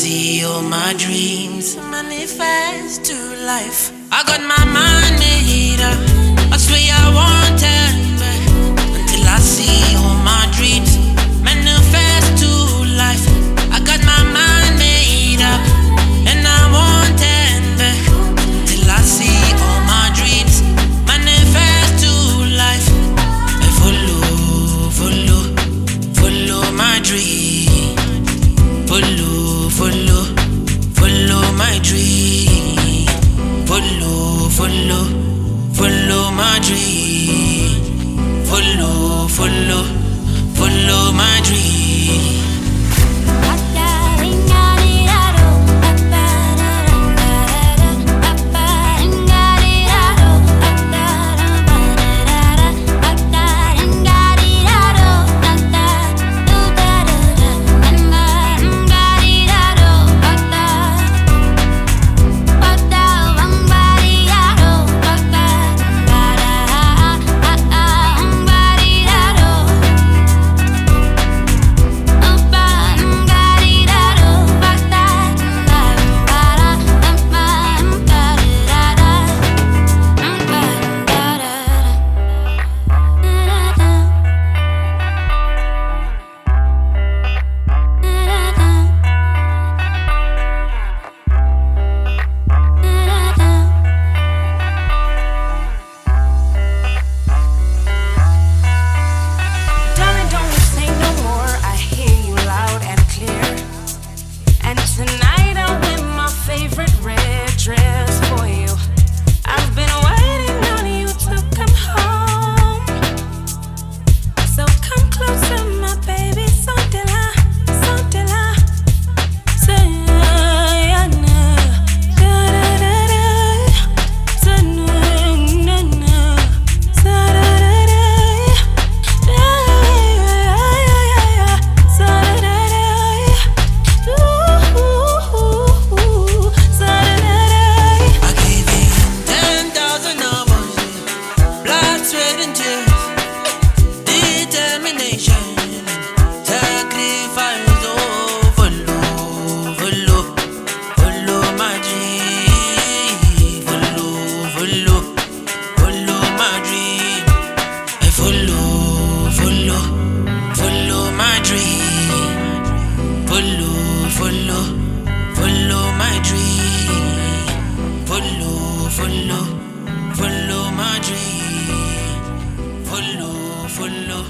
see all my dreams manifest to life. I got my mind made up. I swear I won't turn back until I see all my dreams manifest to life. I got my mind made up, and I won't turn back till I see all my dreams manifest to life. I follow my dream. Follow my dream. Follow my dream. Follow my dream. Follow my dream. Follow